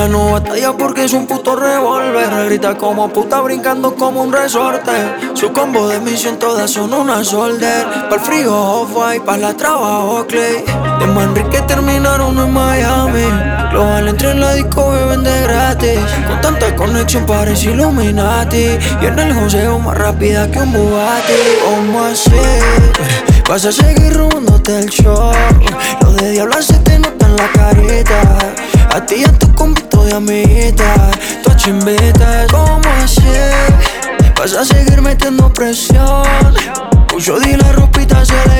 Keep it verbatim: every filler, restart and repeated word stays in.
Ella no batalla porque es un puto revólver. Grita como puta brincando como un resorte. Su combo de misión todas son una solder. Pa'l frío off-white, pa' la trabajo Clay. De Manrique terminaron en Miami. Global entre la disco beben de gratis. Con tanta conexión parece Illuminati. Y en el joseo más rápida que un Bugatti. ¿Cómo así? Vas a seguir robándote el show. Lo de diablo se te nota en la carita. A ti y a tu convito de amiguita. Tu chimbitas, ¿cómo así? Vas a seguir metiendo presión. Puso di la ropita se le